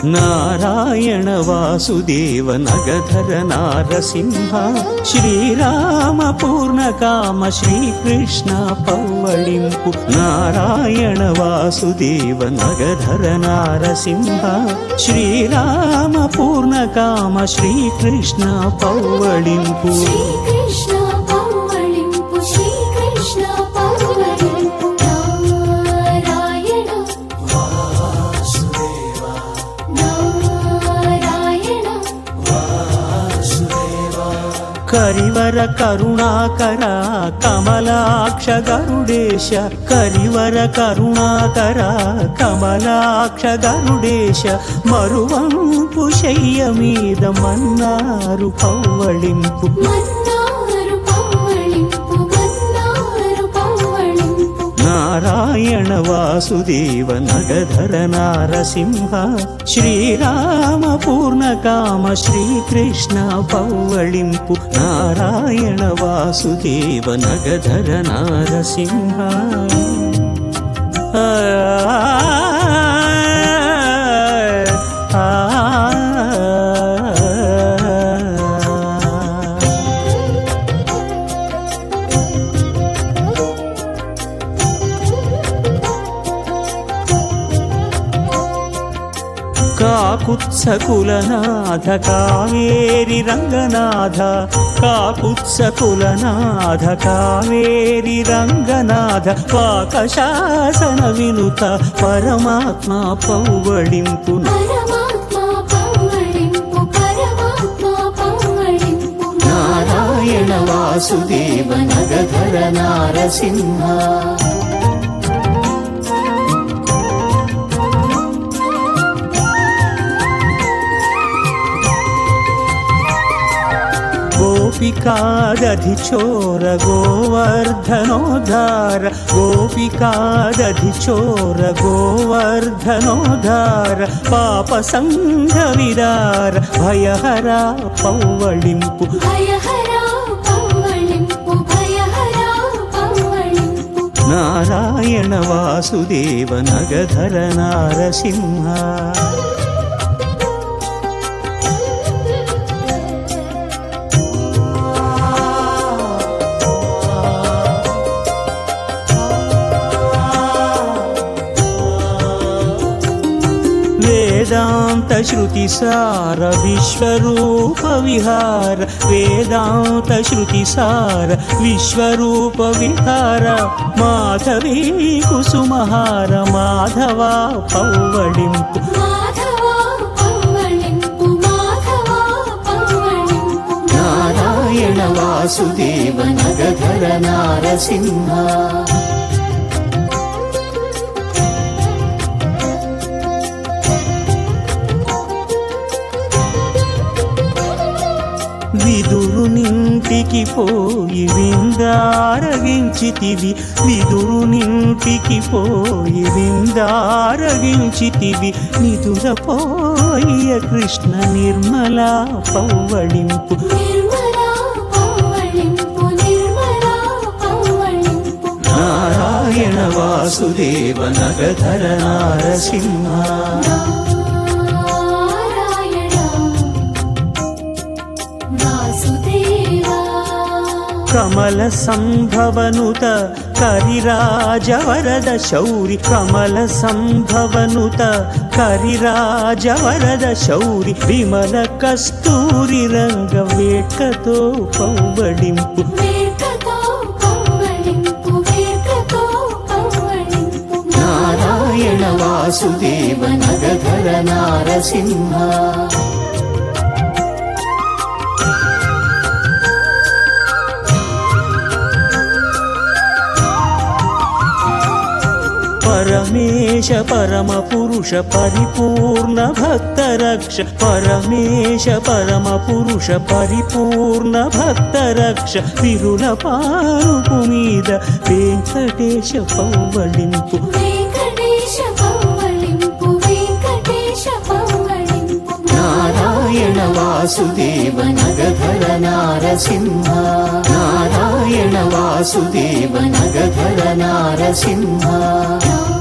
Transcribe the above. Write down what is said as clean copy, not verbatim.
నారాయణ వాసుదేవ నగధర నారసింహ శ్రీరామ పూర్ణకామ శ్రీకృష్ణ పవ్వళింపు నారాయణ వాసుదేవ నగధర నారసింహ శ్రీరామ పూర్ణకామ శ్రీకృష్ణ పవ్వళింపు కరివర కరుణాకర కమలాక్ష గరుడేశ కరివర కరుణాకర కమలాక్ష గరుడేశ మరువంపు శయ్య మీద మన్నారు పవ్వళింపు నారాయణ వాసుదేవ నగధర నారసింహ శ్రీరామ పూర్ణకామ శ్రీకృష్ణ పవ్వళింపు నారాయణ వాసుదేవ నగధర నారసింహ కాకుత్సకులనాథ కావేరి రంగనాథ కాకుత్సకులనాథ కావేరి రంగనాథ పాకశాసన వినుత పరమాత్మ పవ్వళింపు నారాయణ వాసుదేవ నగధర నారసింహ గోపికాదధి చోర గోవర్ధనోద్ధార గోపికాదధి చోర గోవర్ధనోద్ధార పాప సంఘ విదార భయహర పవ్వళింపు నారాయణ వాసుదేవ నగధర నారసింహ వేదాంత శృతి సార విశ్వరూప విహార వేదాంత శృతి సార విశ్వరూప విహార మాధవీ కుసుమహార మాధవ పవ్వళింపు నారాయణ వాసుదేవ నగధర నారసింహ విదురునింటికి పోయి విందారగించితివి విదురునింటికి పోయి విందారగించితివి నిదురపోయ కృష్ణ నిర్మల పవ్వళింపు నారాయణ వాసుదేవ నగధర నారసింహ కమల సంభవనుత కరిరాజ వరద శౌరి కమల సంభవనుత కరిరాజ వరద శౌరి విమల కస్తూరి రంగ వేట్కతో పవ్వళింపు నారాయణ వాసుదేవ నగధర నారసింహ పరమేశ పరమ పురుష పరిపూర్ణ భక్త రక్ష పరమేశ పరమ పురుష పరిపూర్ణ భక్త రక్ష విరుల పారుపు మీద వెంకటేశ పవ్వళింపు నారాయణ వాసుదేవ నగధర నారసింహ నారాయణ వాసుదేవ నగధర నారసింహ